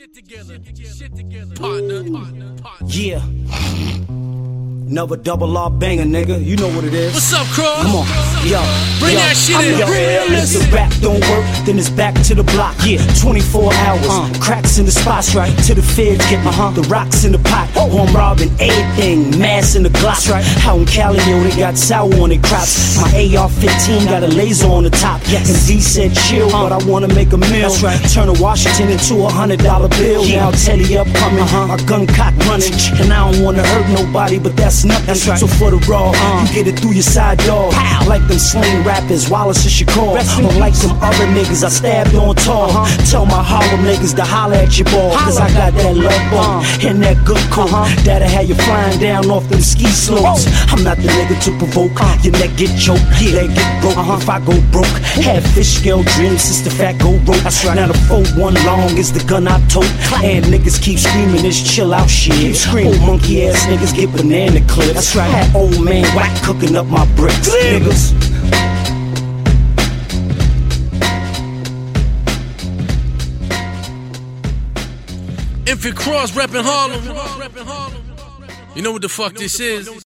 Shit together. Partner. Yeah. Another double R banger, nigga. You know what it is. What's up, Cross? Come on, yo. Bring that shit in. If the rap don't work, then it's back to the block. Yeah, 24 hours. Cracks in the spots, right? To the feds get the rocks in the pot. I'm robbing everything, mass in the Glock. Right. Out in Cali, yo, they got sour on their crops. My AR-15 got a laser on the top. Yes. And D said chill, but I wanna make a meal. That's right. Turn a Washington into $100 bill. Now Teddy upcoming, my gun cock running, and I don't wanna hurt nobody, but that's nothing. That's right. So for the raw, you get it through your side door. Like them sling rappers, Wallace and Shakur. Unlike some other niggas I stabbed on tour. Tell my Harlem niggas to holler at your ball, cause I got that love bomb and that good coat that'll have you flying down off them ski slopes. I'm not the nigga to provoke. Your neck get choked, leg get broke if I go broke. Had fish scale dreams since the fat go broke. That's right. Now the 4-1 long is the gun I tote. And niggas keep screaming this chill out shit. Old monkey ass niggas get banana clips. That's right. Had old man whack cooking up my bricks. Niggas. Infant Cross reppin' Harlem. You know what the fuck this is?